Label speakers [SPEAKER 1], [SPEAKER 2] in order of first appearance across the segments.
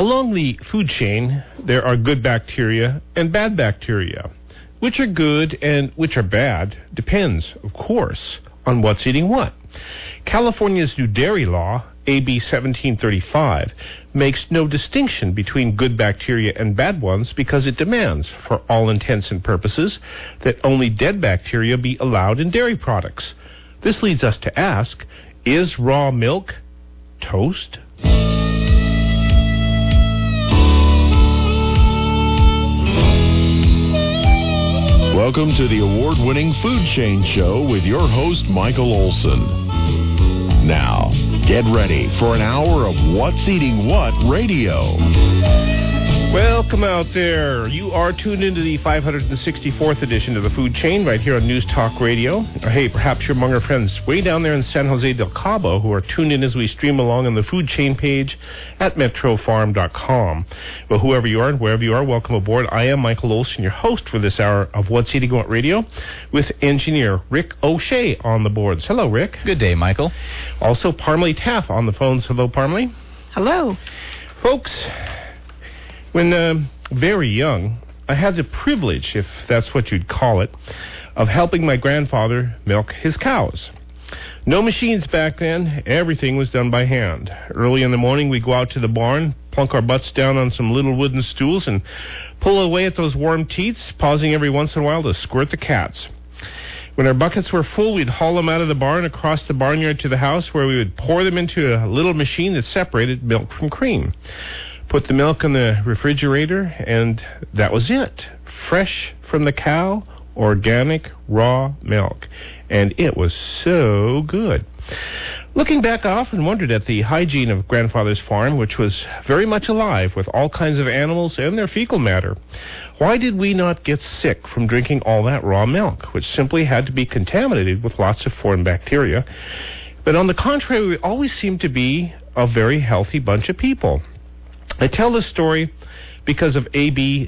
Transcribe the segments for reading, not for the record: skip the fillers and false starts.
[SPEAKER 1] Along the food chain, there are good bacteria and bad bacteria. Which are good and which are bad depends, of course, on what's eating what. California's new dairy law, AB 1735, makes no distinction between good bacteria and bad ones because it demands, for all intents and purposes, that only dead bacteria be allowed in dairy products. This leads us to ask, is raw milk toast?
[SPEAKER 2] Welcome to the award-winning Food Chain Show with your host, Michael Olson. Now, get ready for an hour of What's Eating What radio.
[SPEAKER 1] Welcome out there. You are tuned into the 564th edition of the Food Chain right here on News Talk Radio. Or hey, perhaps you're among our friends way down there in San Jose del Cabo who are tuned in as we stream along on the Food Chain page at metrofarm.com. Well, whoever you are and wherever you are, welcome aboard. I am Michael Olson, your host for this hour of What's Eating What Radio, with engineer Rick O'Shea on the boards. Hello, Rick.
[SPEAKER 3] Good day, Michael.
[SPEAKER 1] Also, Parmalee Taff on the phones. Hello, Parmalee.
[SPEAKER 4] Hello.
[SPEAKER 1] Folks, when very young, I had the privilege, if that's what you'd call it, of helping my grandfather milk his cows. No machines back then. Everything was done by hand. Early in the morning, we'd go out to the barn, plunk our butts down on some little wooden stools, and pull away at those warm teats, pausing every once in a while to squirt the cats. When our buckets were full, we'd haul them out of the barn across the barnyard to the house, where we would pour them into a little machine that separated milk from cream. Put the milk in the refrigerator, and that was it. Fresh from the cow, organic, raw milk. And it was so good. Looking back, I often wondered at the hygiene of grandfather's farm, which was very much alive with all kinds of animals and their fecal matter. Why did we not get sick from drinking all that raw milk, which simply had to be contaminated with lots of foreign bacteria? But on the contrary, we always seemed to be a very healthy bunch of people. I tell this story because of AB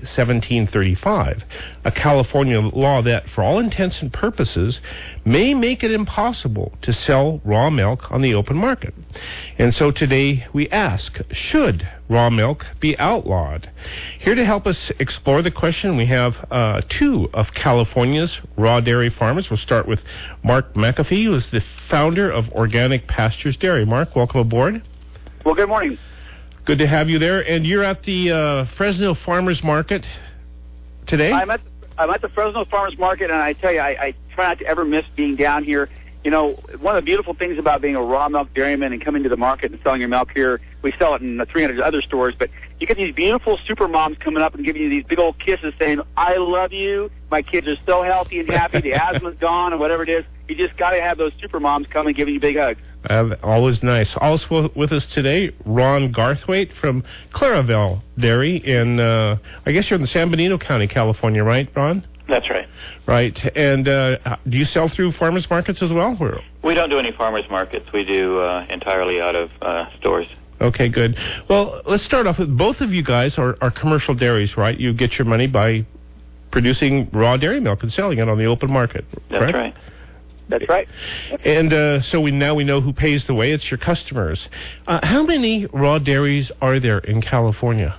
[SPEAKER 1] 1735, a California law that, for all intents and purposes, may make it impossible to sell raw milk on the open market. And so today we ask, should raw milk be outlawed? Here to help us explore the question, we have two of California's raw dairy farmers. We'll start with Mark McAfee, who is the founder of Organic Pastures Dairy. Mark, welcome aboard.
[SPEAKER 5] Well, good morning.
[SPEAKER 1] Good to have you there. And you're at the Fresno Farmers Market today?
[SPEAKER 5] I'm at the Fresno Farmers Market, and I tell you, I try not to ever miss being down here. You know, one of the beautiful things about being a raw milk dairyman and coming to the market and selling your milk here, we sell it in 300 other stores, but you get these beautiful super moms coming up and giving you these big old kisses saying, I love you, my kids are so healthy and happy, the asthma's gone, or whatever it is. You just got to have those super moms come and give you big hugs.
[SPEAKER 1] Always nice. Also with us today, Ron Garthwaite from Claravelle Dairy in, I guess you're in the San Benito County, California, right, Ron?
[SPEAKER 6] That's right.
[SPEAKER 1] Right. And do you sell through farmers markets as well?
[SPEAKER 6] We don't do any farmers markets. We do entirely out of stores.
[SPEAKER 1] Okay, good. Well, let's start off with both of you guys are commercial dairies, right? You get your money by producing raw dairy milk and selling it on the open market.
[SPEAKER 6] That's right.
[SPEAKER 5] That's right.
[SPEAKER 1] And so we know who pays the way. It's your customers. How many raw dairies are there in California?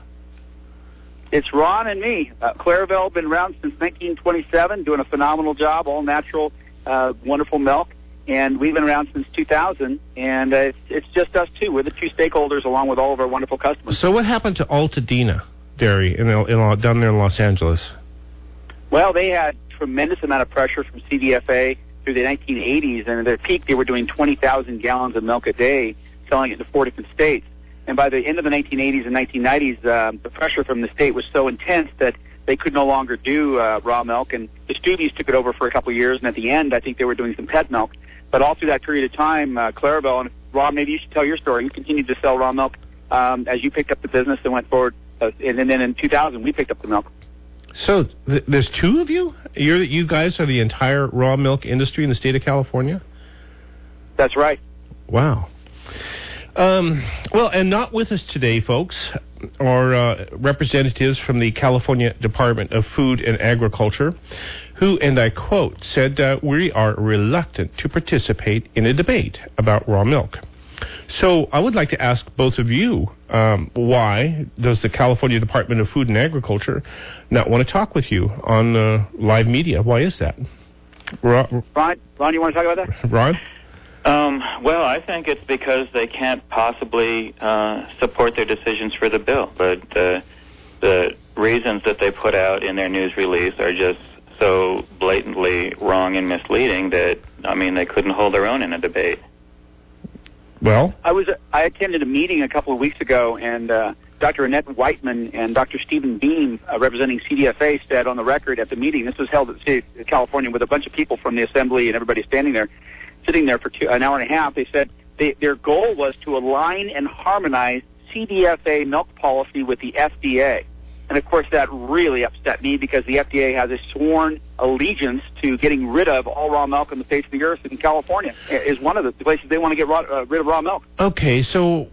[SPEAKER 5] It's Ron and me. Claravelle been around since 1927, doing a phenomenal job, all natural, wonderful milk. And we've been around since 2000, and it's just us two. We're the two stakeholders along with all of our wonderful customers.
[SPEAKER 1] So what happened to Altadena Dairy down there in Los Angeles?
[SPEAKER 5] Well, they had tremendous amount of pressure from CDFA through the 1980s, and at their peak they were doing 20,000 gallons of milk a day, selling it to 4 different states. And by the end of the 1980s and 1990s, the pressure from the state was so intense that they could no longer do raw milk, and the Stoobies took it over for a couple of years, and at the end I think they were doing some pet milk. But all through that period of time, Claravelle, and Rob, maybe you should tell your story. You continued to sell raw milk as you picked up the business and went forward, and then in 2000 we picked up the milk.
[SPEAKER 1] So there's two of you? You guys are the entire raw milk industry in the state of California?
[SPEAKER 5] That's right.
[SPEAKER 1] Wow. Well, and not with us today, folks, are representatives from the California Department of Food and Agriculture, who, and I quote, said, we are reluctant to participate in a debate about raw milk. So I would like to ask both of you, why does the California Department of Food and Agriculture not want to talk with you on live media? Why is that?
[SPEAKER 5] Ron, you want to talk about that?
[SPEAKER 1] Ron?
[SPEAKER 6] Well, I think it's because they can't possibly support their decisions for the bill. But the reasons that they put out in their news release are just so blatantly wrong and misleading that, I mean, they couldn't hold their own in a debate.
[SPEAKER 1] Well,
[SPEAKER 5] I attended a meeting a couple of weeks ago, and Dr. Annette Whiteman and Dr. Stephen Beam, representing CDFA, said on the record at the meeting, this was held at the state of California with a bunch of people from the assembly and everybody sitting there for an hour and a half. They said their goal was to align and harmonize CDFA milk policy with the FDA. And, of course, that really upset me because the FDA has a sworn allegiance to getting rid of all raw milk on the face of the earth, and California is one of the places they want to get rid of raw milk.
[SPEAKER 1] Okay, so,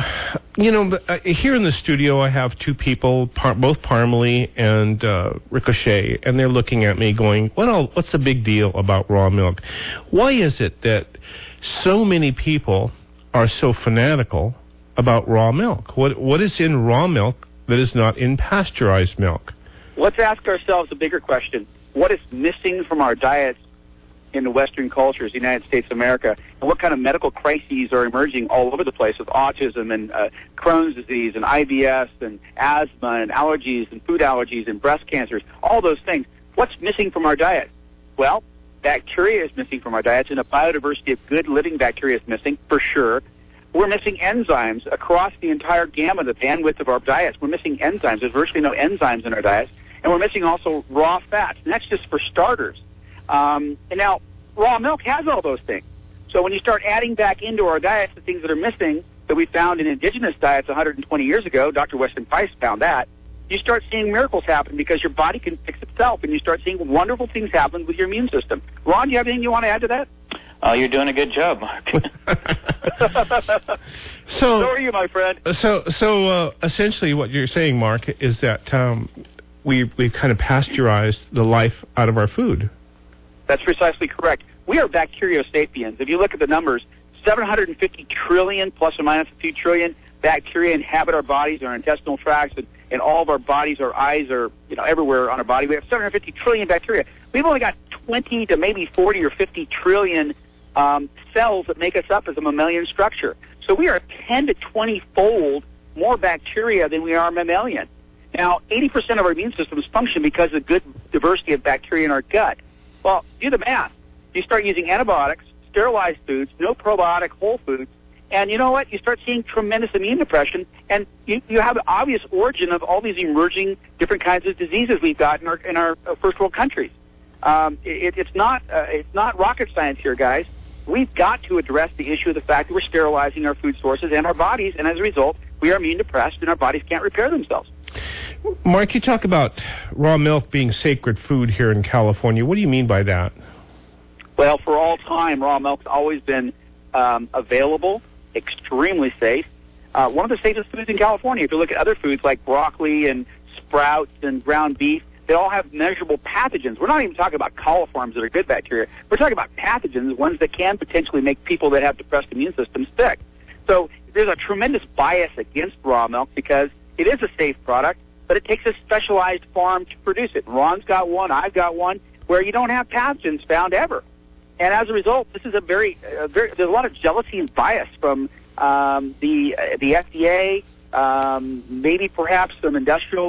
[SPEAKER 1] here in the studio I have two people, both Parmalee and Ricochet, and they're looking at me going, what's the big deal about raw milk? Why is it that so many people are so fanatical about raw milk? What is in raw milk that is not in pasteurized milk?
[SPEAKER 5] Let's ask ourselves a bigger question. What is missing from our diets in the Western cultures, the United States of America, and what kind of medical crises are emerging all over the place with autism and Crohn's disease and IBS and asthma and allergies and food allergies and breast cancers, all those things. What's missing from our diet? Well, bacteria is missing from our diets, and a biodiversity of good living bacteria is missing, for sure. We're missing enzymes across the entire gamut, the bandwidth of our diets. We're missing enzymes. There's virtually no enzymes in our diets. And we're missing also raw fats. And that's just for starters. And now, raw milk has all those things. So when you start adding back into our diets the things that are missing that we found in indigenous diets 120 years ago, Dr. Weston Price found that, you start seeing miracles happen because your body can fix itself, and you start seeing wonderful things happen with your immune system. Ron, do you have anything you want to add to that?
[SPEAKER 6] You're doing a good job, Mark.
[SPEAKER 5] So are you, my friend.
[SPEAKER 1] So essentially what you're saying, Mark, is that we've kind of pasteurized the life out of our food.
[SPEAKER 5] That's precisely correct. We are bacteriosapiens. If you look at the numbers, 750 trillion, plus or minus a few trillion, bacteria inhabit our bodies, our intestinal tracts, and all of our bodies, our eyes are everywhere on our body. We have 750 trillion bacteria. We've only got 20 to maybe 40 or 50 trillion cells that make us up as a mammalian structure. So we are 10 to 20-fold more bacteria than we are mammalian. Now, 80% of our immune systems function because of the good diversity of bacteria in our gut. Well, do the math. You start using antibiotics, sterilized foods, no probiotic whole foods, and you know what? You start seeing tremendous immune depression, and you have the obvious origin of all these emerging different kinds of diseases we've got in our first world countries. It's not rocket science here, guys. We've got to address the issue of the fact that we're sterilizing our food sources and our bodies, and as a result, we are immune depressed, and our bodies can't repair themselves.
[SPEAKER 1] Mark, you talk about raw milk being sacred food here in California. What do you mean by that?
[SPEAKER 5] Well, for all time, raw milk's always been available, extremely safe. One of the safest foods in California. If you look at other foods like broccoli and sprouts and ground beef, they all have measurable pathogens. We're not even talking about coliforms that are good bacteria. We're talking about pathogens, ones that can potentially make people that have depressed immune systems sick. So there's a tremendous bias against raw milk because it is a safe product, but it takes a specialized farm to produce it. Ron's got one, I've got one, where you don't have pathogens found ever. And as a result, this is there's a lot of jealousy and bias from the FDA, maybe perhaps some industrial,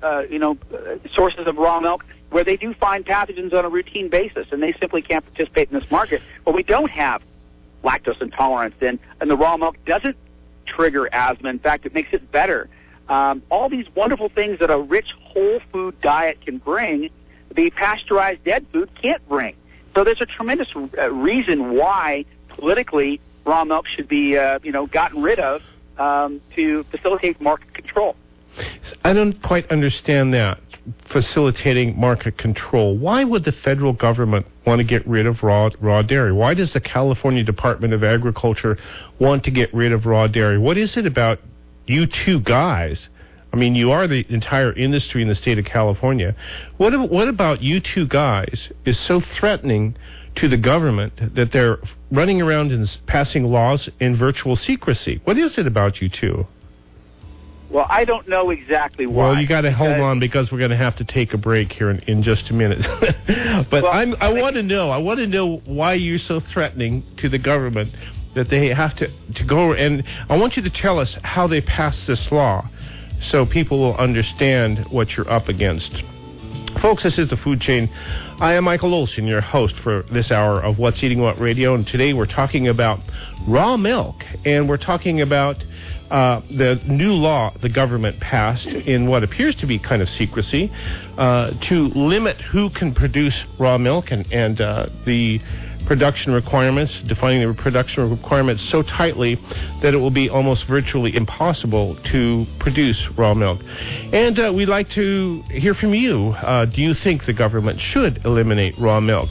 [SPEAKER 5] sources of raw milk where they do find pathogens on a routine basis, and they simply can't participate in this market. But we don't have lactose intolerance, and the raw milk doesn't trigger asthma. In fact, it makes it better. All these wonderful things that a rich whole food diet can bring, the pasteurized dead food can't bring. So there's a tremendous reason why politically raw milk should be gotten rid of to facilitate market control.
[SPEAKER 1] I don't quite understand that, facilitating market control. Why would the federal government want to get rid of raw dairy? Why does the California Department of Agriculture want to get rid of raw dairy? What is it about you two guys? I mean, you are the entire industry in the state of California. What about you two guys is so threatening to the government that they're running around and passing laws in virtual secrecy. What is it about you two?
[SPEAKER 5] Well, I don't know exactly why.
[SPEAKER 1] Well, you got to hold on because we're going to have to take a break here in just a minute. But well, I want to know. I want to know why you're so threatening to the government that they have to go. And I want you to tell us how they passed this law so people will understand what you're up against. Folks, this is The Food Chain. I am Michael Olson, your host for this hour of What's Eating What Radio, and today we're talking about raw milk, and we're talking about the new law the government passed in what appears to be kind of secrecy to limit who can produce raw milk and the production requirements, defining the production requirements so tightly that it will be almost virtually impossible to produce raw milk. And we'd like to hear from you. Do you think the government should eliminate raw milk?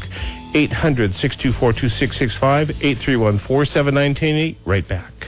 [SPEAKER 1] 800-624-2665, 831-479-1080. Right back.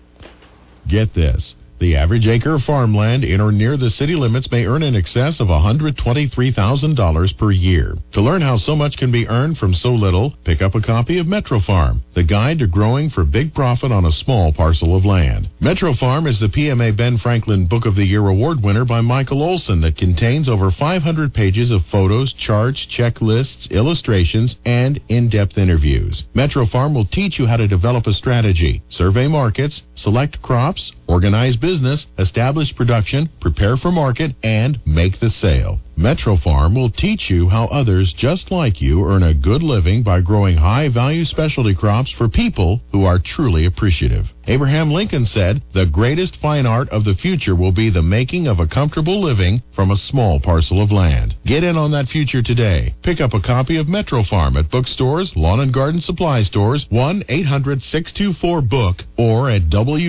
[SPEAKER 2] Get this. The average acre of farmland in or near the city limits may earn in excess of $123,000 per year. To learn how so much can be earned from so little, pick up a copy of Metro Farm, the guide to growing for big profit on a small parcel of land. Metro Farm is the PMA Ben Franklin Book of the Year award winner by Michael Olson that contains over 500 pages of photos, charts, checklists, illustrations, and in-depth interviews. Metro Farm will teach you how to develop a strategy, survey markets, select crops, organize business, establish production, prepare for market, and make the sale. Metro Farm will teach you how others just like you earn a good living by growing high-value specialty crops for people who are truly appreciative. Abraham Lincoln said, "The greatest fine art of the future will be the making of a comfortable living from a small parcel of land." Get in on that future today. Pick up a copy of Metro Farm at bookstores, lawn and garden supply stores, 1-800-624-BOOK, or at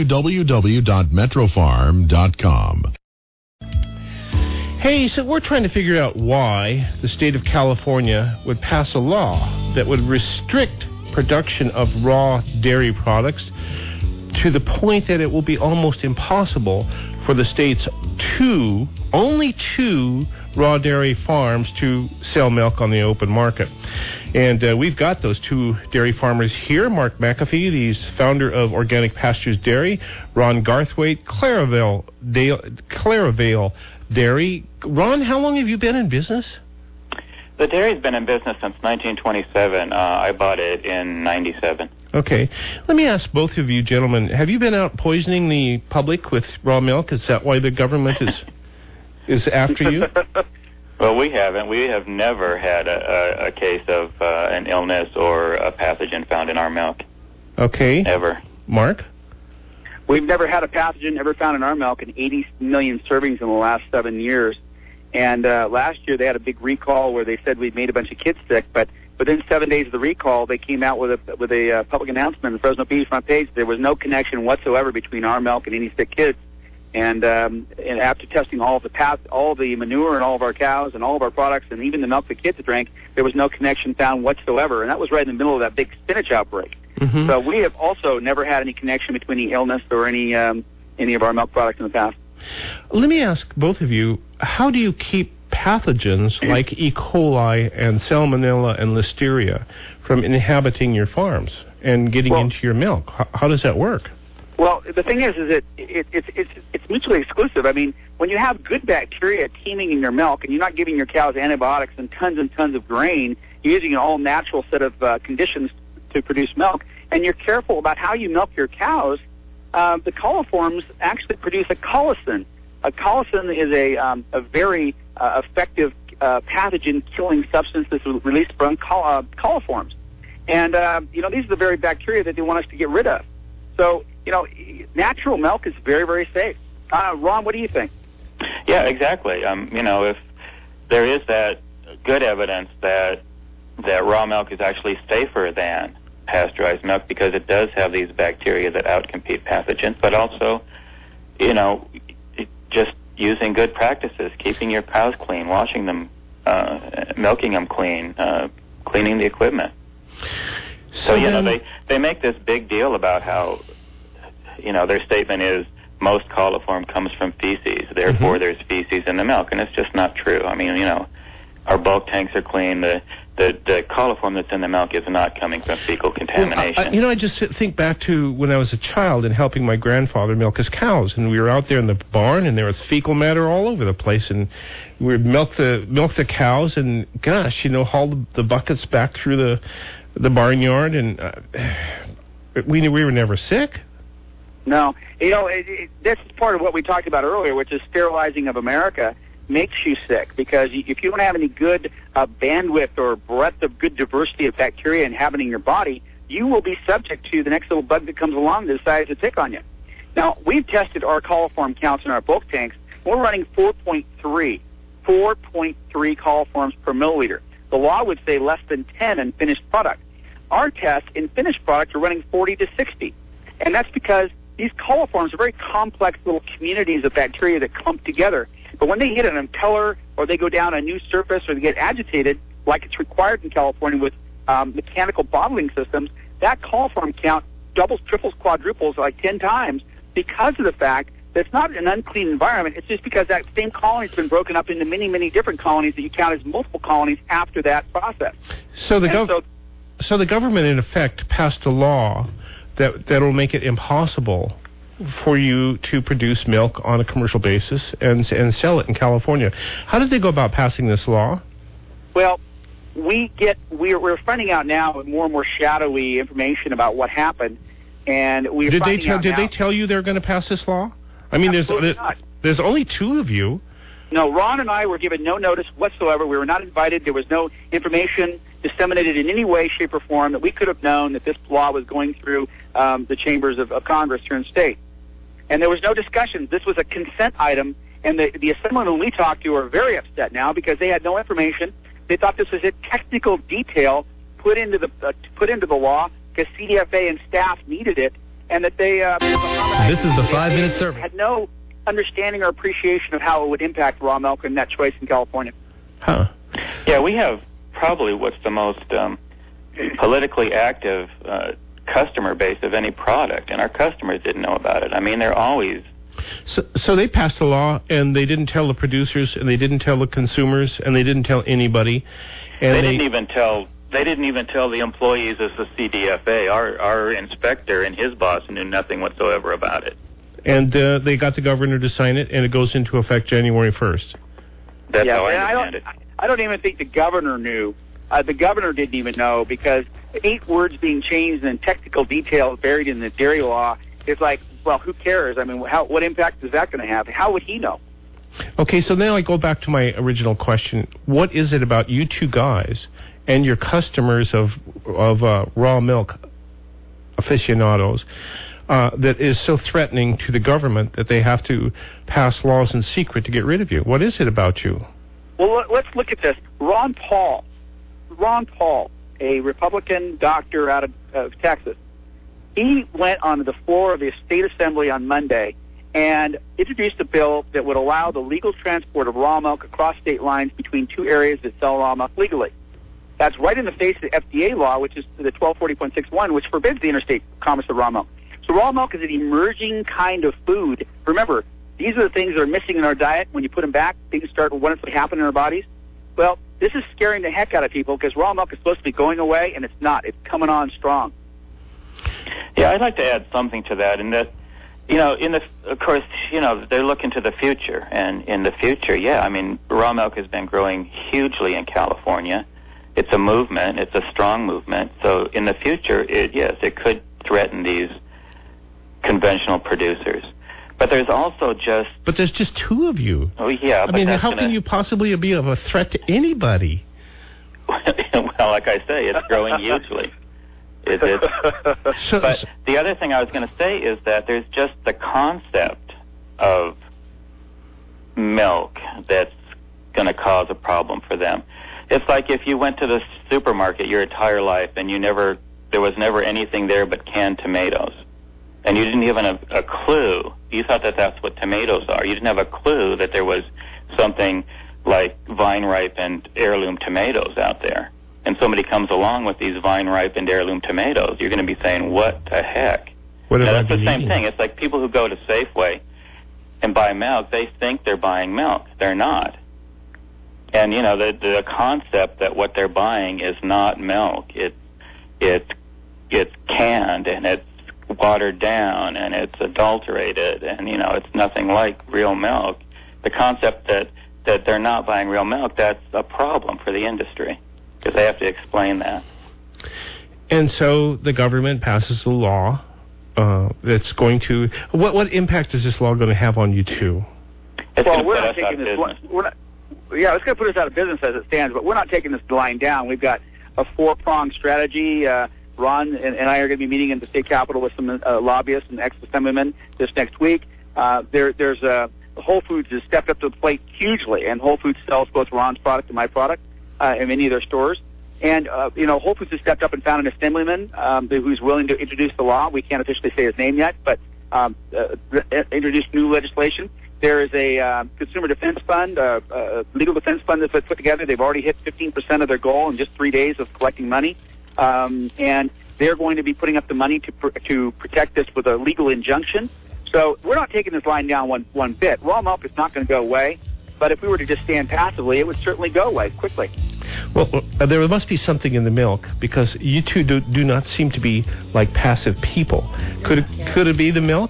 [SPEAKER 2] www.metrofarm.com.
[SPEAKER 1] Hey, so we're trying to figure out why the state of California would pass a law that would restrict production of raw dairy products to the point that it will be almost impossible for the state's only two raw dairy farms to sell milk on the open market. And we've got those two dairy farmers here. Mark McAfee, he's founder of Organic Pastures Dairy. Ron Garthwaite, Claravale Dairy. Ron, how long have you been in business?
[SPEAKER 6] The dairy's been in business since 1927. I bought it in 97.
[SPEAKER 1] Okay. Let me ask both of you gentlemen, have you been out poisoning the public with raw milk? Is that why the government is after you?
[SPEAKER 6] Well, we haven't. We have never had a case of an illness or a pathogen found in our milk.
[SPEAKER 1] Okay.
[SPEAKER 6] Ever.
[SPEAKER 1] Mark?
[SPEAKER 5] We've never had a pathogen ever found in our milk in 80 million servings in the last 7 years. And last year they had a big recall where they said we'd made a bunch of kids sick, but within 7 days of the recall, they came out with a public announcement on the Fresno Bee front page. There was no connection whatsoever between our milk and any sick kids. And after testing all the manure and all of our cows and all of our products and even the milk the kids drank, there was no connection found whatsoever. And that was right in the middle of that big spinach outbreak. Mm-hmm. So we have also never had any connection between the illness or any of our milk products in the past.
[SPEAKER 1] Let me ask both of you, how do you keep pathogens like E. coli and Salmonella and Listeria from inhabiting your farms and getting into your milk? How does that work?
[SPEAKER 5] Well, the thing is that it's mutually exclusive. I mean, when you have good bacteria teeming in your milk and you're not giving your cows antibiotics and tons of grain, you're using an all-natural set of conditions to produce milk, and you're careful about how you milk your cows, the coliforms actually produce a colicin. A colicin is a very effective pathogen-killing substance that's released from coliforms. And, these are the very bacteria that they want us to get rid of. So, natural milk is very, very safe. Ron, what do you think?
[SPEAKER 6] Yeah, exactly. If there is that good evidence that raw milk is actually safer than pasteurized milk because it does have these bacteria that outcompete pathogens, but also, just using good practices, keeping your cows clean, washing them, milking them clean, cleaning the equipment. So, they make this big deal about how, their statement is most coliform comes from feces, therefore there's feces in the milk, and it's just not true. I mean, our bulk tanks are clean. The coliform that's in the milk is not coming from fecal contamination.
[SPEAKER 1] Well, I just think back to when I was a child and helping my grandfather milk his cows, and we were out there in the barn, and there was fecal matter all over the place, and we would milk the cows, and gosh, haul the buckets back through the barnyard, and we were never sick.
[SPEAKER 5] No, this is part of what we talked about earlier, which is sterilizing of America makes you sick, because if you don't have any good bandwidth or breadth of good diversity of bacteria inhabiting your body, you will be subject to the next little bug that comes along that decides to tick on you. Now, we've tested our coliform counts in our bulk tanks. We're running 4.3 coliforms per milliliter. The law would say less than 10 in finished product. Our tests in finished product are running 40 to 60, and that's because these coliforms are very complex little communities of bacteria that clump together. But when they hit an impeller or they go down a new surface or they get agitated, like it's required in California with mechanical bottling systems, that coliform count doubles, triples, quadruples like 10 times because of the fact that it's not an unclean environment. It's just because that same colony has been broken up into many, many different colonies that you count as multiple colonies after that process.
[SPEAKER 1] So the government, in effect, passed a law that will make it impossible for you to produce milk on a commercial basis and sell it in California. How did they go about passing this law?
[SPEAKER 5] Well, we're finding out now more and more shadowy information about what happened, and
[SPEAKER 1] did they tell you they're going to pass this law? I mean, there's only two of you.
[SPEAKER 5] No, Ron and I were given no notice whatsoever. We were not invited. There was no information disseminated in any way, shape, or form that we could have known that this law was going through the chambers of Congress here in the state. And there was no discussion. This was a consent item, and the assemblymen we talked to are very upset now because they had no information. They thought this was a technical detail put into the law because CDFA and staff needed it, and that they
[SPEAKER 3] this is the 5-minute survey.
[SPEAKER 5] Had no understanding or appreciation of how it would impact raw milk and that choice in California.
[SPEAKER 1] Huh.
[SPEAKER 6] Yeah, we have probably what's the most politically active customer base of any product, and our customers didn't know about it. I mean, they're always...
[SPEAKER 1] So they passed a law, and they didn't tell the producers, and they didn't tell the consumers, and they didn't tell anybody. And
[SPEAKER 6] they didn't even tell the employees of the CDFA. Our inspector and his boss knew nothing whatsoever about it.
[SPEAKER 1] And they got the governor to sign it, and it goes into effect January 1st.
[SPEAKER 6] That's how I understand it.
[SPEAKER 5] I don't even think the governor knew. The governor didn't even know, because 8 words being changed and technical details buried in the dairy law is like, well, who cares? I mean, what impact is that going to have? How would he know?
[SPEAKER 1] Okay, so now I go back to my original question. What is it about you two guys and your customers of raw milk aficionados that is so threatening to the government that they have to pass laws in secret to get rid of you? What is it about you?
[SPEAKER 5] Well, let's look at this. Ron Paul, a Republican doctor out of Texas, he went on the floor of the state assembly on Monday and introduced a bill that would allow the legal transport of raw milk across state lines between 2 areas that sell raw milk legally. That's right in the face of the FDA law, which is the 1240.61, which forbids the interstate commerce of raw milk. So raw milk is an emerging kind of food. Remember, these are the things that are missing in our diet. When you put them back, things start to wonderfully happen in our bodies. Well, this is scaring the heck out of people because raw milk is supposed to be going away, and it's not. It's coming on strong.
[SPEAKER 6] Yeah, I'd like to add something to that, in that, of course, they're looking to the future, and in the future, yeah, I mean, raw milk has been growing hugely in California. It's a movement. It's a strong movement. So in the future, it could threaten these conventional producers. But there's also just...
[SPEAKER 1] But there's just 2 of you.
[SPEAKER 6] Oh, yeah.
[SPEAKER 1] I mean, how can you possibly be of a threat to anybody?
[SPEAKER 6] Well, like I say, it's growing hugely. But the other thing I was going to say is that there's just the concept of milk that's going to cause a problem for them. It's like if you went to the supermarket your entire life and there was never anything there but canned tomatoes. And you didn't even have a clue. You thought that that's what tomatoes are. You didn't have a clue that there was something like vine-ripened heirloom tomatoes out there. And somebody comes along with these vine-ripened heirloom tomatoes. You're going to be saying, what the heck? That's the same thing. It's like people who go to Safeway and buy milk, they think they're buying milk. They're not. And the concept that what they're buying is not milk. It's canned and it's watered down and it's adulterated and it's nothing like real milk. The concept that they're not buying real milk, that's a problem for the industry because they have to explain that.
[SPEAKER 1] And so the government passes a law that's going to... What impact is this law going to have on you two?
[SPEAKER 6] It's
[SPEAKER 5] we're not taking this... it's going to put us out of business as it stands, but we're not taking this line down. We've got a four-pronged strategy. Ron and I are going to be meeting in the state capitol with some lobbyists and ex-assemblymen this next week. There's Whole Foods has stepped up to the plate hugely, and Whole Foods sells both Ron's product and my product in many of their stores. And, Whole Foods has stepped up and found an assemblyman who's willing to introduce the law. We can't officially say his name yet, but introduce new legislation. There is a consumer defense fund, legal defense fund that's put together. They've already hit 15% of their goal in just 3 days of collecting money. And they're going to be putting up the money to protect this with a legal injunction. So we're not taking this line down one bit. Raw milk is not going to go away. But if we were to just stand passively, it would certainly go away quickly.
[SPEAKER 1] Well, there must be something in the milk because you two do not seem to be like passive people. Could it be the milk?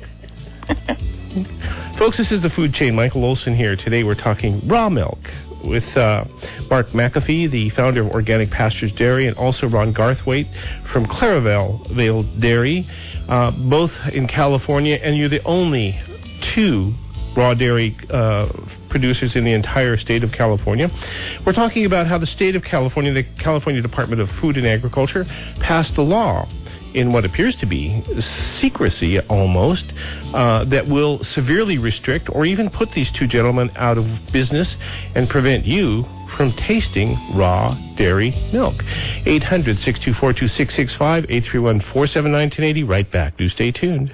[SPEAKER 1] Folks, this is the Food Chain. Michael Olson here. Today we're talking raw milk with Mark McAfee, the founder of Organic Pastures Dairy, and also Ron Garthwaite from Claravale Dairy, both in California, and you're the only two raw dairy producers in the entire state of California. We're talking about how the state of California, the California Department of Food and Agriculture, passed a law in what appears to be secrecy almost, that will severely restrict or even put these two gentlemen out of business and prevent you from tasting raw dairy milk. 800-624-2665, 831-479-1080. Right back. Do stay tuned.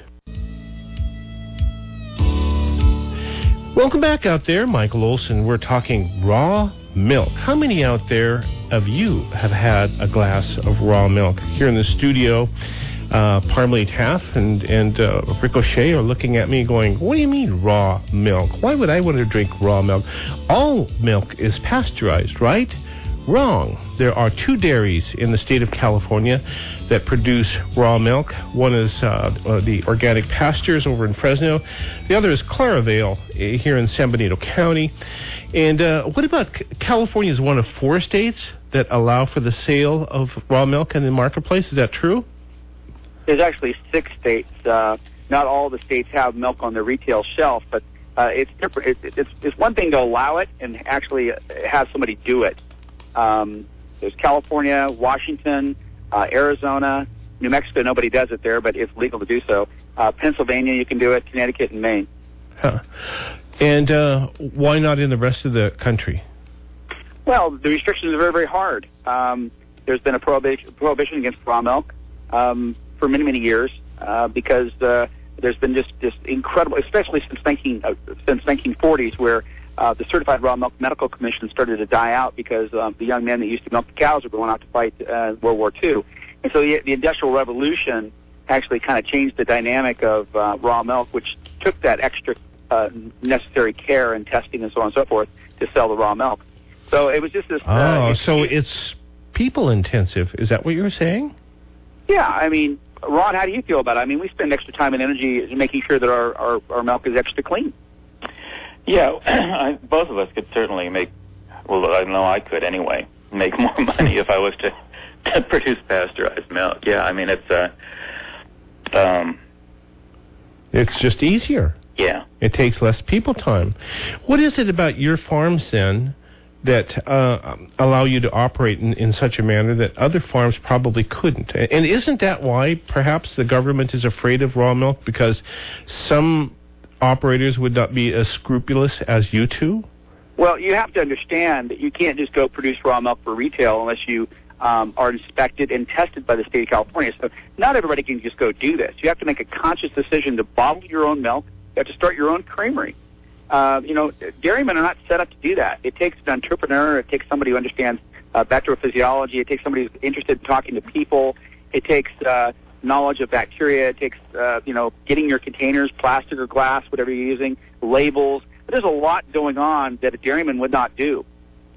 [SPEAKER 1] Welcome back out there. Michael Olson. We're talking raw milk. How many out there of you have had a glass of raw milk? Here in the studio, Parmalee Taff and Ricochet are looking at me going, what do you mean raw milk? Why would I want to drink raw milk? All milk is pasteurized, right? Wrong. There are two dairies in the state of California that produce raw milk. One is the Organic Pastures over in Fresno. The other is Claravale here in San Benito County. And what about California is one of 4 states that allow for the sale of raw milk in the marketplace. Is that true?
[SPEAKER 5] There's actually 6 states. Not all the states have milk on their retail shelf, but it's different. It's one thing to allow it and actually have somebody do it. There's California, Washington, Arizona, New Mexico. Nobody does it there, but it's legal to do so. Pennsylvania, you can do it. Connecticut and Maine.
[SPEAKER 1] Huh. And why not in the rest of the country?
[SPEAKER 5] Well, the restrictions are very, very hard. There's been a prohibition against raw milk for many, many years because there's been just incredible, especially since 1940s, where the Certified Raw Milk Medical Commission started to die out because the young men that used to milk the cows were going out to fight World War II. And so the Industrial Revolution actually kind of changed the dynamic of raw milk, which took that extra necessary care and testing and so on and so forth to sell the raw milk. So it was just this...
[SPEAKER 1] so it's people-intensive. Is that what you were saying?
[SPEAKER 5] Yeah, I mean, Ron, how do you feel about it? I mean, we spend extra time and energy making sure that our milk is extra clean.
[SPEAKER 6] Yeah, both of us could certainly make, well, I know I could anyway, make more money if I was to produce pasteurized milk. Yeah, I mean,
[SPEAKER 1] it's just easier.
[SPEAKER 6] Yeah.
[SPEAKER 1] It takes less people time. What is it about your farms, then, that allow you to operate in such a manner that other farms probably couldn't? And isn't that why perhaps the government is afraid of raw milk, because some operators would not be as scrupulous as you two?
[SPEAKER 5] Well, you have to understand that you can't just go produce raw milk for retail unless you are inspected and tested by the state of California. So not everybody can just go do this. You have to make a conscious decision to bottle your own milk. You have to start your own creamery. Dairymen are not set up to do that. It takes an entrepreneur. It takes somebody who understands bacteriophysiology. It takes somebody who's interested in talking to people. It takes knowledge of bacteria. It takes, getting your containers, plastic or glass, whatever you're using, labels. There's a lot going on that a dairyman would not do.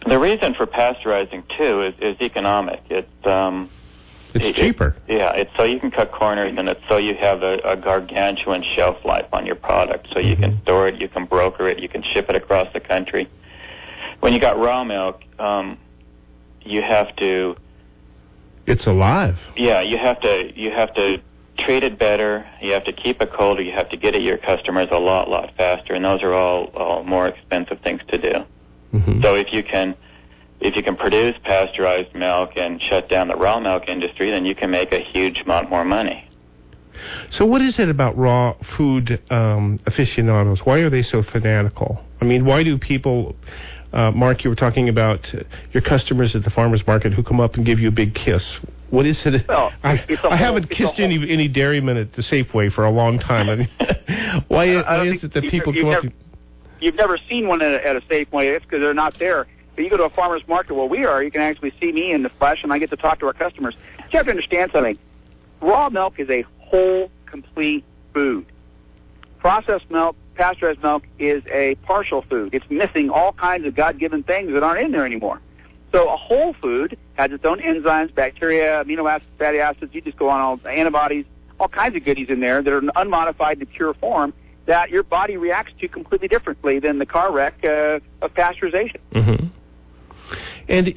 [SPEAKER 6] The reason for pasteurizing, too, is economic.
[SPEAKER 1] It's cheaper.
[SPEAKER 6] It's so you can cut corners, and it's so you have a gargantuan shelf life on your product. So you can store it, you can broker it, you can ship it across the country. When you got raw milk, you have to...
[SPEAKER 1] It's alive.
[SPEAKER 6] Yeah, you have to treat it better, you have to keep it cold, or you have to get it to your customers a lot faster, and those are all more expensive things to do. So if you can produce pasteurized milk and shut down the raw milk industry, then you can make a huge amount more money.
[SPEAKER 1] So what is it about raw food aficionados? Why are they so fanatical? I mean, why do people... Mark, you were talking about your customers at the farmer's market who come up and give you a big kiss. What is it?
[SPEAKER 5] Well,
[SPEAKER 1] I haven't kissed any dairyman at the Safeway for a long time. I mean, why is it that people come up...
[SPEAKER 5] You've never seen one at a Safeway. It's because they're not there. But you go to a farmer's market where we are, you can actually see me in the flesh, and I get to talk to our customers. You have to understand something. Raw milk is a whole, complete food. Processed milk, pasteurized milk is a partial food. It's missing all kinds of God-given things that aren't in there anymore. So a whole food has its own enzymes, bacteria, amino acids, fatty acids. You just go on all antibodies, all kinds of goodies in there that are unmodified in pure form that your body reacts to completely differently than the car wreck of pasteurization.
[SPEAKER 1] And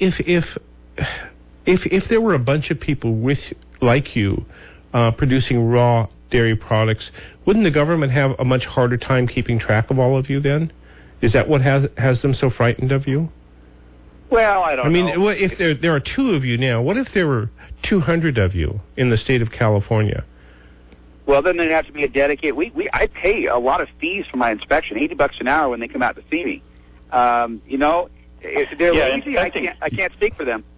[SPEAKER 1] if there were a bunch of people like you producing raw dairy products, wouldn't the government have a much harder time keeping track of all of you then? Is that what has them so frightened of you?
[SPEAKER 5] Well, I don't know.
[SPEAKER 1] I mean, if there are two of you now, what if there were 200 of you in the state of California?
[SPEAKER 5] Well, then there'd have to be a dedicated... I pay a lot of fees for my inspection, $80 an hour when they come out to see me. If they're lazy, I can't speak for them.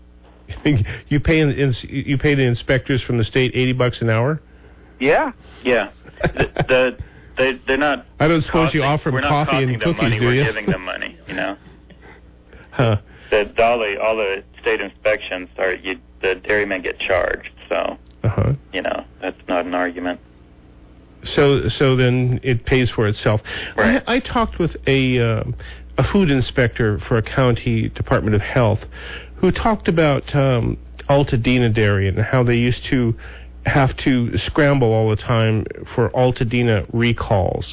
[SPEAKER 1] You pay the inspectors from the state $80 an hour?
[SPEAKER 5] Yeah.
[SPEAKER 6] Yeah. They're not...
[SPEAKER 1] I don't suppose you offer them coffee and cookies,
[SPEAKER 6] money,
[SPEAKER 1] do you?
[SPEAKER 6] We're giving them money,
[SPEAKER 1] Huh.
[SPEAKER 6] All the state inspections the dairymen get charged, so that's not an argument.
[SPEAKER 1] So then it pays for itself.
[SPEAKER 6] Right.
[SPEAKER 1] I talked with a food inspector for a county Department of Health who talked about Altadena Dairy and how they used to have to scramble all the time for Altadena recalls.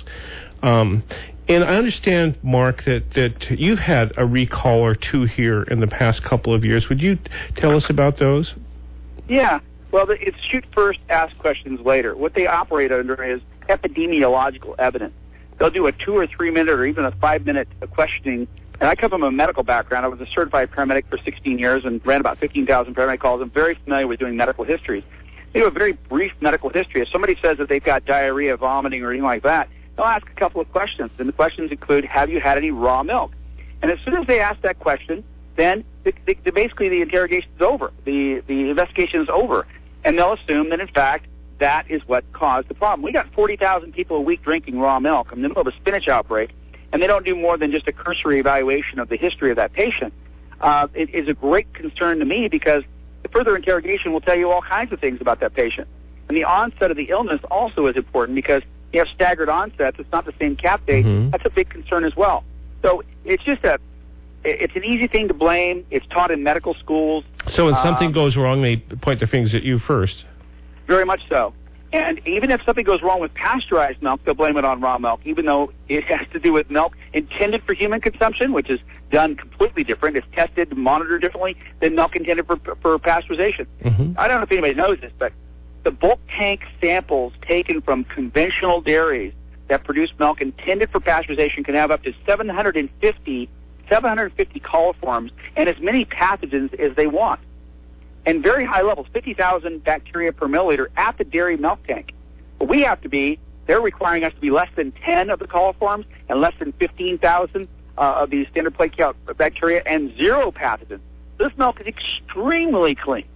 [SPEAKER 1] And I understand, Mark, that you've had a recall or two here in the past couple of years. Would you tell us about those?
[SPEAKER 5] Yeah. Well, it's shoot first, ask questions later. What they operate under is epidemiological evidence. They'll do a 2 or 3 minute or even a 5 minute questioning. And I come from a medical background. I was a certified paramedic for 16 years and ran about 15,000 paramedic calls. I'm very familiar with doing medical histories. They do a very brief medical history. If somebody says that they've got diarrhea, vomiting, or anything like that, they'll ask a couple of questions. And the questions include, have you had any raw milk? And as soon as they ask that question, then basically the interrogation is over. The investigation is over. And they'll assume that, in fact, that is what caused the problem. We got 40,000 people a week drinking raw milk in the middle of a spinach outbreak, and they don't do more than just a cursory evaluation of the history of that patient. It is a great concern to me because the further interrogation will tell you all kinds of things about that patient. And the onset of the illness also is important because you have staggered onsets. It's not the same cap date. That's a big concern as well. So it's just it's an easy thing to blame. It's taught in medical schools.
[SPEAKER 1] So when something goes wrong, they point their fingers at you first.
[SPEAKER 5] Very much so. And even if something goes wrong with pasteurized milk, they'll blame it on raw milk, even though it has to do with milk intended for human consumption, which is done completely different. It's tested and monitored differently than milk intended for pasteurization. I don't know if anybody knows this, but the bulk tank samples taken from conventional dairies that produce milk intended for pasteurization can have up to 750 coliforms and as many pathogens as they want. And very high levels, 50,000 bacteria per milliliter at the dairy milk tank. But they're requiring us to be less than 10 of the coliforms and less than 15,000 of these standard plate count bacteria and 0 pathogens. This milk is extremely clean.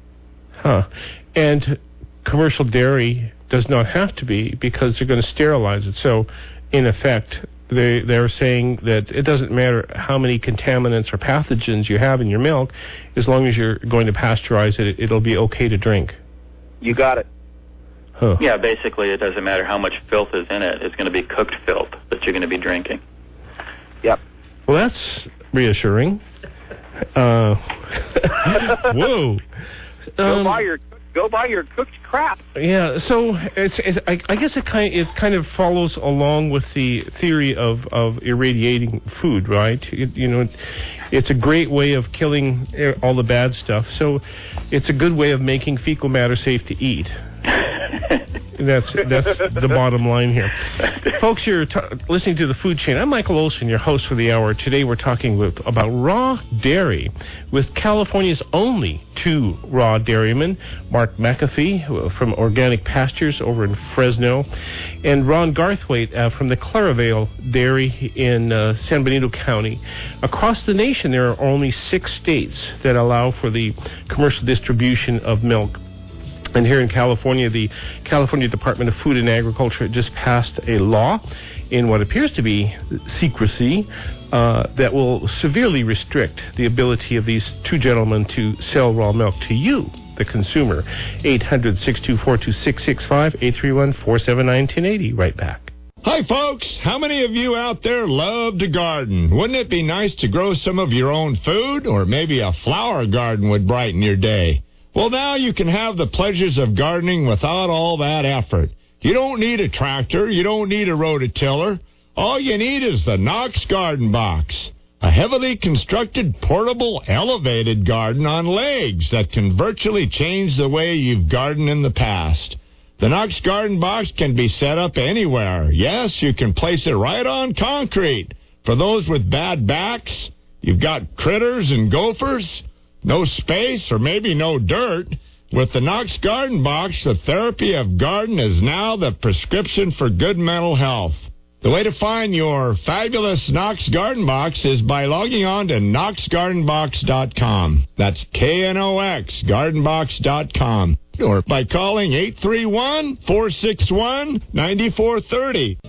[SPEAKER 1] And commercial dairy does not have to be because they're going to sterilize it. So, in effect, they're saying that it doesn't matter how many contaminants or pathogens you have in your milk, as long as you're going to pasteurize it, it'll be okay to drink.
[SPEAKER 5] You got it.
[SPEAKER 6] Yeah, basically it doesn't matter how much filth is in it. It's going to be cooked filth that you're going to be drinking.
[SPEAKER 5] Yep.
[SPEAKER 1] Well, that's reassuring. Whoa.
[SPEAKER 5] Go buy your cooked crap.
[SPEAKER 1] Yeah, so I guess it kind of follows along with the theory of irradiating food, right? It's a great way of killing all the bad stuff. So it's a good way of making fecal matter safe to eat. That's the bottom line here. Folks, you're listening to The Food Chain. I'm Michael Olson, your host for the hour. Today we're talking about raw dairy with California's only two raw dairymen, Mark McAfee from Organic Pastures over in Fresno, and Ron Garthwaite from the Claravale Dairy in San Benito County. Across the nation, there are only 6 states that allow for the commercial distribution of milk. And here in California, the California Department of Food and Agriculture just passed a law in what appears to be secrecy that will severely restrict the ability of these two gentlemen to sell raw milk to you, the consumer. 800-624-2665, 831-479-1080. Right back.
[SPEAKER 4] Hi, folks. How many of you out there love to garden? Wouldn't it be nice to grow some of your own food? Or maybe a flower garden would brighten your day. Well, now you can have the pleasures of gardening without all that effort. You don't need a tractor. You don't need a rototiller. All you need is the Knox Garden Box, a heavily constructed, portable, elevated garden on legs that can virtually change the way you've gardened in the past. The Knox Garden Box can be set up anywhere. Yes, you can place it right on concrete. For those with bad backs, you've got critters and gophers, no space, or maybe no dirt. With the Knox Garden Box, the therapy of garden is now the prescription for good mental health. The way to find your fabulous Knox Garden Box is by logging on to knoxgardenbox.com. That's KNOX, gardenbox.com. Or by calling 831-461-9430.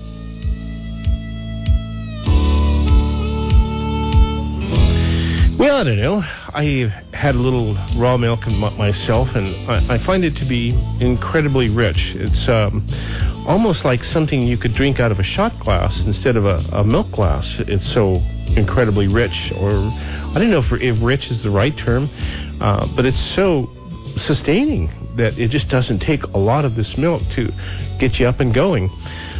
[SPEAKER 1] Well, I don't know. I had a little raw milk myself, and I find it to be incredibly rich. It's almost like something you could drink out of a shot glass instead of a milk glass. It's so incredibly rich, or I don't know if rich is the right term, but it's so sustaining that it just doesn't take a lot of this milk to get you up and going.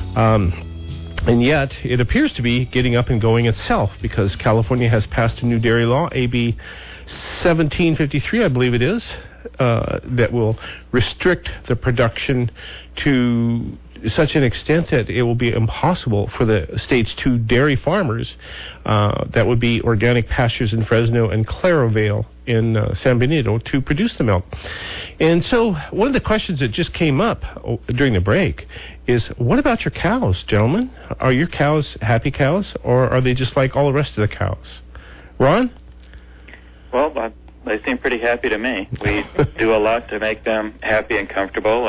[SPEAKER 1] And yet, it appears to be getting up and going itself, because California has passed a new dairy law, AB 1753, I believe it is, that will restrict the production to such an extent that it will be impossible for the state's two dairy farmers, that would be Organic Pastures in Fresno and Claravale in San Benito, to produce the milk. And so one of the questions that just came up during the break is, what about your cows, gentlemen? Are your cows happy cows, or are they just like all the rest of the cows? Ron?
[SPEAKER 6] Well, they seem pretty happy to me. We do a lot to make them happy and comfortable,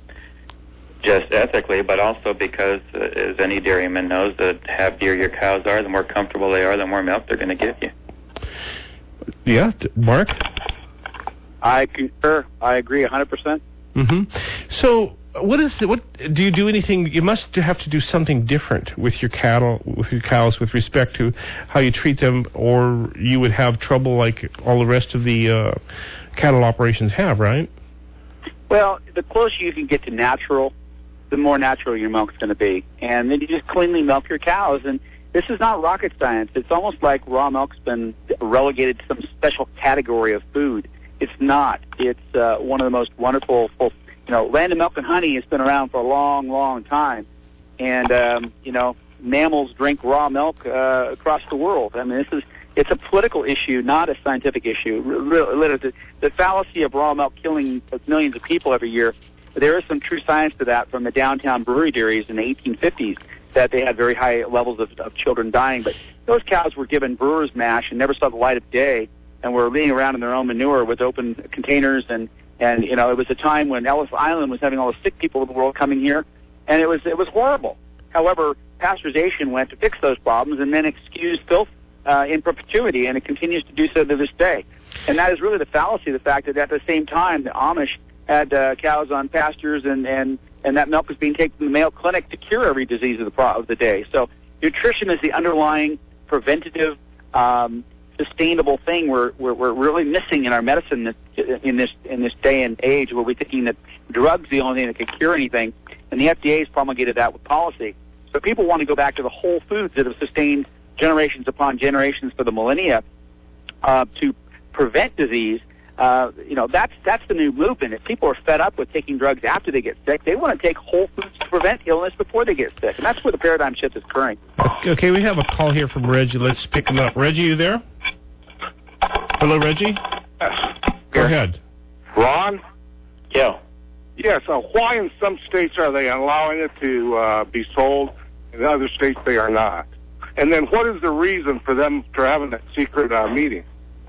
[SPEAKER 6] just ethically, but also because, as any dairyman knows, the happier your cows are, the more comfortable they are, the more milk they're going to give you.
[SPEAKER 1] Yeah, Mark?
[SPEAKER 5] I concur. I agree 100%.
[SPEAKER 1] Mm-hmm. So, what do you do anything? You must have to do something different with your cattle, with your cows, with respect to how you treat them, or you would have trouble like all the rest of the cattle operations have, right?
[SPEAKER 5] Well, the closer you can get to natural, the more natural your milk's going to be. And then you just cleanly milk your cows. And this is not rocket science. It's almost like raw milk's been relegated to some special category of food. It's not. It's one of the most wonderful, Land of Milk and Honey has been around for a long, long time. And, mammals drink raw milk across the world. I mean, it's a political issue, not a scientific issue. The fallacy of raw milk killing millions of people every year, there is some true science to that from the downtown brewery dairies in the 1850s, that they had very high levels of children dying. But those cows were given brewer's mash and never saw the light of day, and were laying around in their own manure with open containers. And it was a time when Ellis Island was having all the sick people of the world coming here, and it was horrible. However, pasteurization went to fix those problems and then excused filth in perpetuity, and it continues to do so to this day. And that is really the fallacy, the fact that at the same time the Amish had cows on pastures, and that milk was being taken to the Mayo Clinic to cure every disease of the day. So nutrition is the underlying preventative sustainable thing we're really missing in our medicine in this day and age, where we're thinking that drugs are the only thing that can cure anything, and the FDA has promulgated that with policy. So people want to go back to the whole foods that have sustained generations upon generations for the millennia to prevent disease. That's the new movement. If people are fed up with taking drugs after they get sick, they want to take whole foods to prevent illness before they get sick, and that's where the paradigm shift is occurring.
[SPEAKER 1] Okay, we have a call here from Reggie. Let's pick him up. Reggie, you there? Hello, Reggie? Go ahead.
[SPEAKER 7] Ron?
[SPEAKER 6] Yeah.
[SPEAKER 7] Yes, why in some states are they allowing it to be sold, and in other states they are not? And then what is the reason for them for having that secret meeting?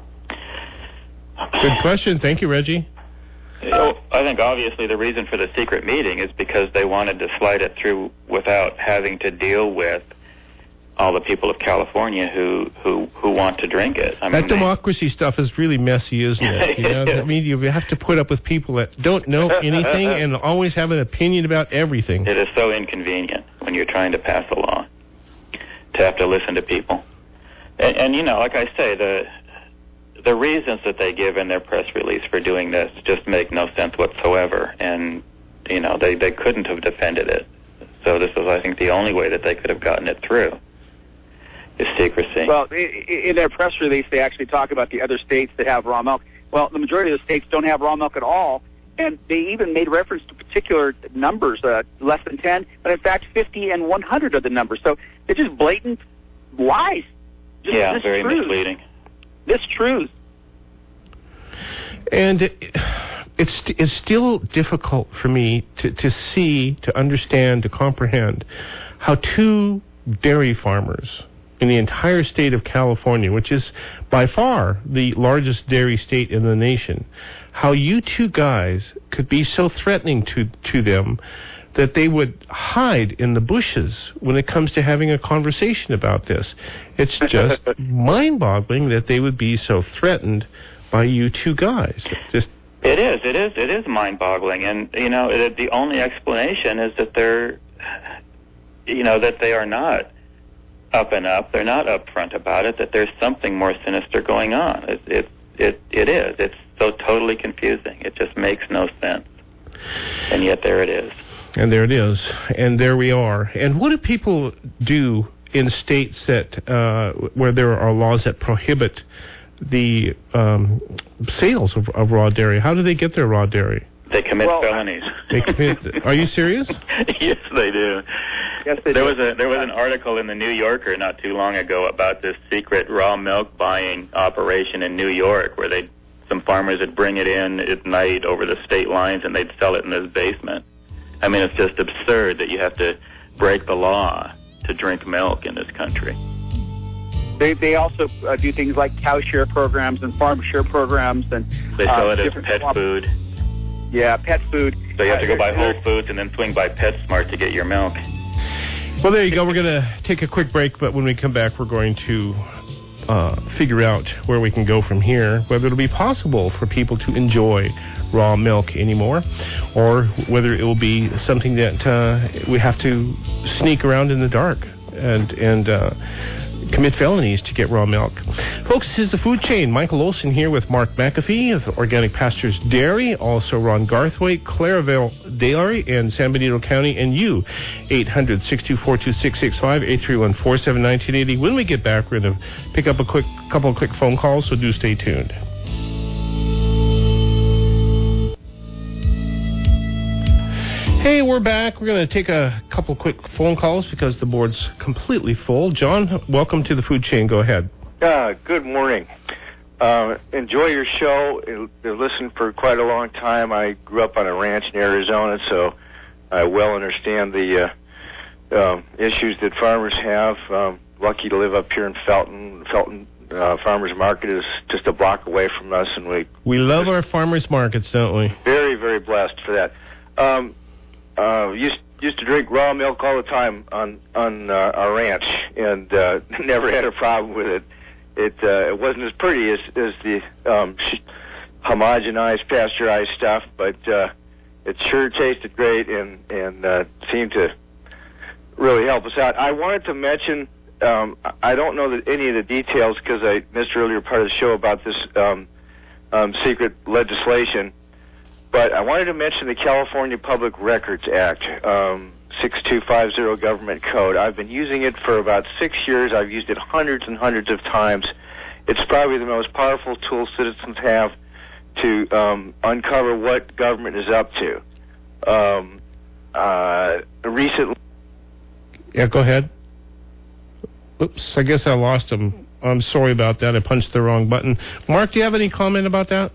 [SPEAKER 1] Good question. Thank you, Reggie.
[SPEAKER 6] I think obviously the reason for the secret meeting is because they wanted to slide it through without having to deal with all the people of California who want to drink it. I mean,
[SPEAKER 1] that democracy stuff is really messy, isn't it? You know, I mean, you have to put up with people that don't know anything and always have an opinion about everything.
[SPEAKER 6] It is so inconvenient when you're trying to pass a law to have to listen to people. And like I say, the reasons that they give in their press release for doing this just make no sense whatsoever. And, they couldn't have defended it. So this was, I think, the only way that they could have gotten it through. Is secrecy.
[SPEAKER 5] Well, in their press release, they actually talk about the other states that have raw milk. Well, the majority of the states don't have raw milk at all, and they even made reference to particular numbers, less than 10, but in fact 50 and 100 are the numbers. So they're just blatant lies.
[SPEAKER 6] Just very misleading.
[SPEAKER 5] Mistruths.
[SPEAKER 1] And it's still difficult for me to see, to understand, to comprehend how two dairy farmers in the entire state of California, which is by far the largest dairy state in the nation, how you two guys could be so threatening to them that they would hide in the bushes when it comes to having a conversation about this. It's just mind-boggling that they would be so threatened by you two guys.
[SPEAKER 6] It is mind-boggling, and the only explanation is that that they are not up and up. They're not upfront about it. That there's something more sinister going on. It is. It's so totally confusing. It just makes no sense, and yet there it is.
[SPEAKER 1] And there it is, and there we are. And what do people do in states that where there are laws that prohibit the sales of raw dairy? How do they get their raw dairy?
[SPEAKER 6] They commit felonies.
[SPEAKER 1] Are you serious?
[SPEAKER 6] Yes, they do.
[SPEAKER 5] Yes, they
[SPEAKER 6] do.
[SPEAKER 5] Was
[SPEAKER 6] there was an article in the New Yorker not too long ago about this secret raw milk buying operation in New York, where some farmers would bring it in at night over the state lines and they'd sell it in this basement. I mean, it's just absurd that you have to break the law to drink milk in this country.
[SPEAKER 5] They also do things like cow share programs and farm share programs, and
[SPEAKER 6] they sell it as pet food.
[SPEAKER 5] Yeah, pet food.
[SPEAKER 6] So you have to go buy Whole Foods and then swing by PetSmart to get your milk.
[SPEAKER 1] Well, there you go. We're going to take a quick break, but when we come back, we're going to figure out where we can go from here, whether it'll be possible for people to enjoy raw milk anymore, or whether it will be something that we have to sneak around in the dark and commit felonies to get raw milk. Folks, this is The Food Chain. Michael Olson here with Mark McAfee of Organic Pastures Dairy, also Ron Garthwaite, Clairville Dairy in San Benito County, and you, 800-624-2665, 831-479-1980. When we get back, we're going to pick up a couple of quick phone calls, so do stay tuned. Hey, we're back. We're going to take a couple quick phone calls because the board's completely full. John, welcome to The Food Chain. Go ahead.
[SPEAKER 8] Good morning. Enjoy your show. I've listened for quite a long time. I grew up on a ranch in Arizona, so I well understand the issues that farmers have. Lucky to live up here in Felton. Felton Farmers Market is just a block away from us, and
[SPEAKER 1] we love our farmers markets, don't we?
[SPEAKER 8] Very, very blessed for that. Used to drink raw milk all the time on our ranch, and never had a problem with it. It wasn't as pretty as the homogenized, pasteurized stuff, but it sure tasted great and seemed to really help us out. I wanted to mention I don't know any of the details because I missed earlier part of the show about this secret legislation. But I wanted to mention the California Public Records Act, 6250 Government Code. I've been using it for about 6 years. I've used it hundreds and hundreds of times. It's probably the most powerful tool citizens have to uncover what government is up to. Recently...
[SPEAKER 1] Yeah, go ahead. Oops, I guess I lost him. I'm sorry about that. I punched the wrong button. Mark, do you have any comment about that?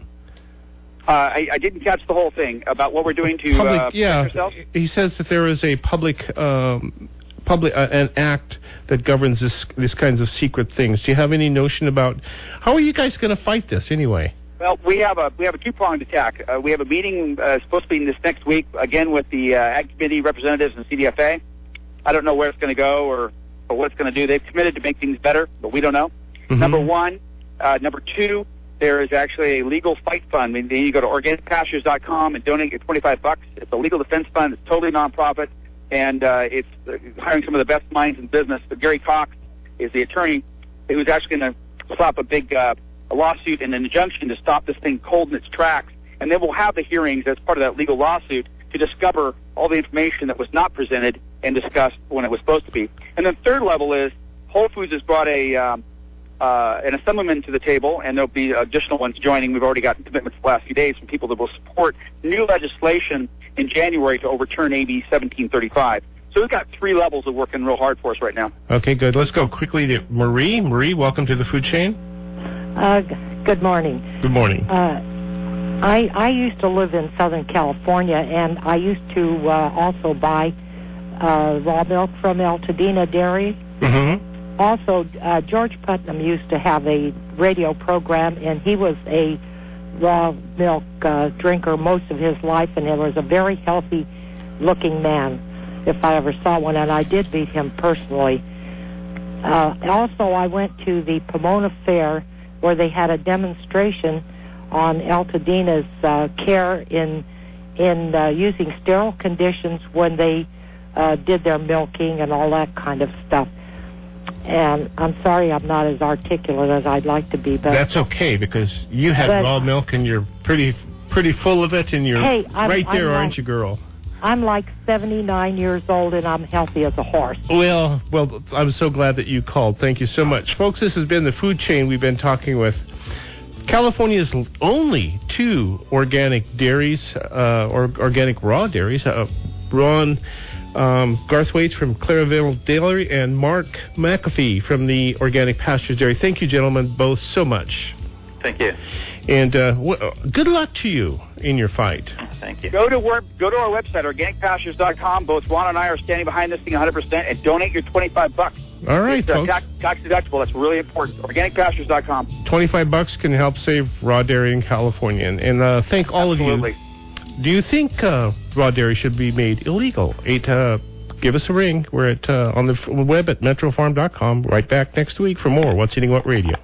[SPEAKER 5] I didn't catch the whole thing about what we're doing to protect ourselves.
[SPEAKER 1] He says that there is a an act that governs this kinds of secret things. Do you have any notion about how are you guys going to fight this anyway?
[SPEAKER 5] Well, we have a two-pronged attack. We have a meeting supposed to be this next week again with the Ag Committee representatives and CDFA. I don't know where it's going to go or what it's going to do. They've committed to make things better, but we don't know. Mm-hmm. Number one. Number two, there is actually a legal fight fund. I mean, you go to organicpastures.com and donate your $25. It's a legal defense fund. It's totally nonprofit, and it's hiring some of the best minds in business. But Gary Cox is the attorney who's actually going to slap a big a lawsuit and an injunction to stop this thing cold in its tracks. And then we'll have the hearings as part of that legal lawsuit to discover all the information that was not presented and discussed when it was supposed to be. And then third level is Whole Foods has brought an assemblyman to the table, and there'll be additional ones joining. We've already gotten commitments the last few days from people that will support new legislation in January to overturn AB 1735. So we've got three levels of working real hard for us right now.
[SPEAKER 1] Okay, good. Let's go quickly to Marie. Marie, welcome to the food chain.
[SPEAKER 9] Good morning.
[SPEAKER 1] Good morning.
[SPEAKER 9] I used to live in Southern California, and I used to also buy raw milk from El Tadina Dairy. Mm-hmm. Also, George Putnam used to have a radio program, and he was a raw milk drinker most of his life, and he was a very healthy-looking man, if I ever saw one, and I did meet him personally. Also, I went to the Pomona Fair, where they had a demonstration on El Tadina's care in using sterile conditions when they did their milking and all that kind of stuff. And I'm sorry I'm not as articulate as I'd like to be, but
[SPEAKER 1] that's okay because you had raw milk and you're pretty full of it, and you're right there, aren't you, girl?
[SPEAKER 9] I'm like 79 years old, and I'm healthy as a horse.
[SPEAKER 1] Well, I'm so glad that you called. Thank you so much, folks. This has been the Food Chain. We've been talking with California's only two organic dairies, or organic raw dairies. Ron Garthwaite from Claraville Dairy and Mark McAfee from the Organic Pastures Dairy. Thank you, gentlemen, both so much.
[SPEAKER 6] Thank you.
[SPEAKER 1] And good luck to you in your fight.
[SPEAKER 6] Thank you.
[SPEAKER 5] Go to our website, organicpastures.com. Both Ron and I are standing behind this thing 100%, and donate your $25.
[SPEAKER 1] All right, folks.
[SPEAKER 5] Tax deductible. That's really important. Organicpastures.com.
[SPEAKER 1] $25 can help save raw dairy in California. And thank all
[SPEAKER 5] Absolutely.
[SPEAKER 1] of you. Do you think raw dairy should be made illegal? Give us a ring. We're on the web at metrofarm.com. Right back next week for more What's Eating What Radio.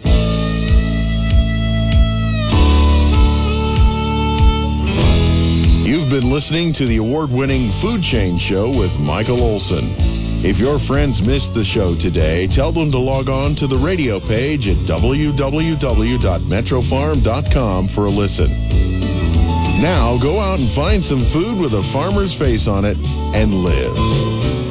[SPEAKER 2] You've been listening to the award-winning Food Chain Show with Michael Olson. If your friends missed the show today, tell them to log on to the radio page at www.metrofarm.com for a listen. Now go out and find some food with a farmer's face on it and live.